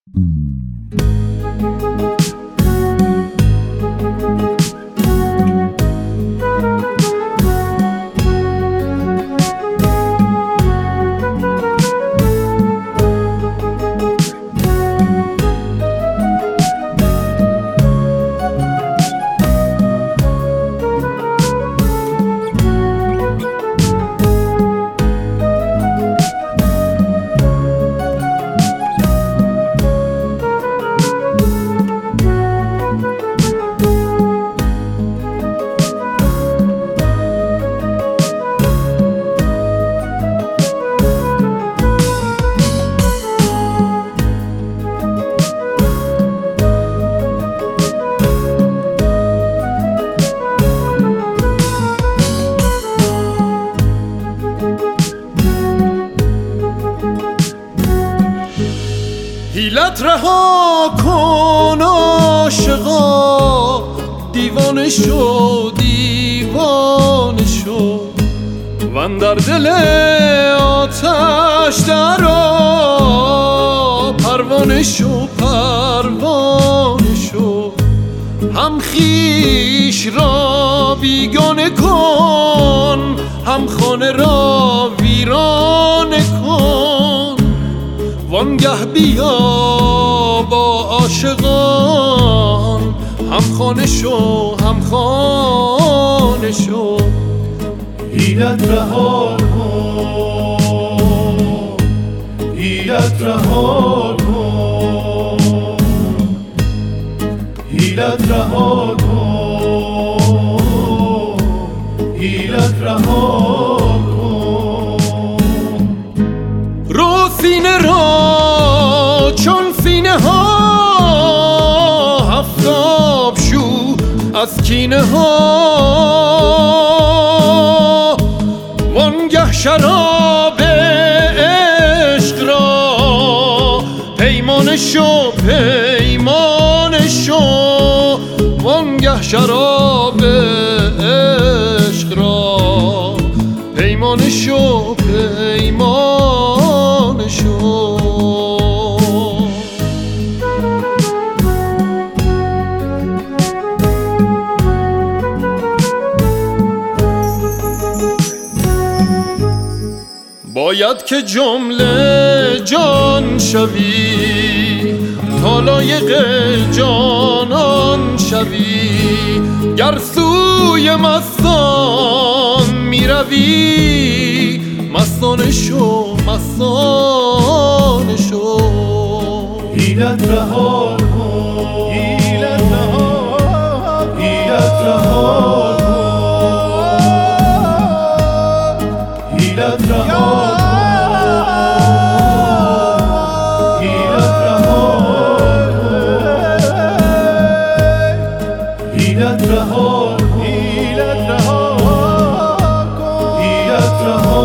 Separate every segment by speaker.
Speaker 1: حیلت رها کن عاشقا، دیوانه شو دیوانه شو، وان در دل آتش درآ، پروانه شو پروانه شو. هم خویش را بیگانه کن، هم خانه را ویرانه کن، وانگه بیا با عاشقان، هم خانه شو هم خانه شو.
Speaker 2: حیلت رها کن، حیلت رها کن، حیلت رها کن، حیلت رها کن.
Speaker 1: رو سینه را چون سینه ها هفتاب شو از کینه ها، وانگه شراب عشق را پیمانه شو پیمانه شو، وانگه شراب عشق را پیمانه شو پیمانه شو. باید که جمله جان شوی، تا لایق جانان شوی، گر سوی مستان می روی، مستانه شو مستانه شو.
Speaker 2: حیلت رها کن، حیلت رها کن، حیلت رها کن، حیلت رها کن، حیلت رها کن، حیلت رها کن، حیلت رها کن، حیلت رها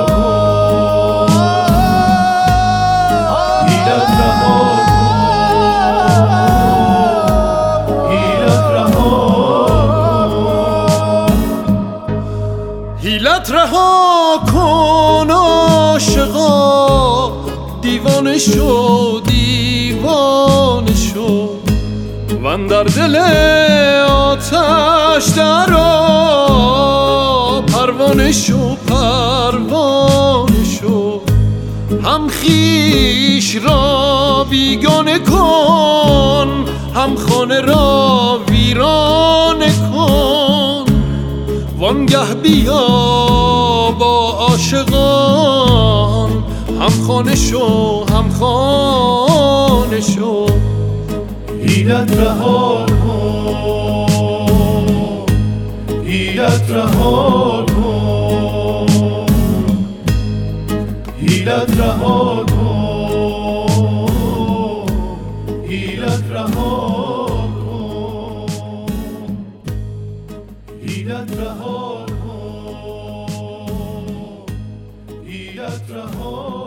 Speaker 1: حیلت رها کن عاشقا، دیوانه شو دیوانه شو، وان در دل آتش درآ، پروانه شو پروانه شو. هم خویش را بیگانه کن، هم خانه را ویرانه کن، وانگه بیا با عاشقان، هم خانه شو هم خانه شو.
Speaker 2: حیلت رها کن، حیلت رها کن، حیلت رها کن، حیلت رها کن، حیلت رها کن، حیلت رها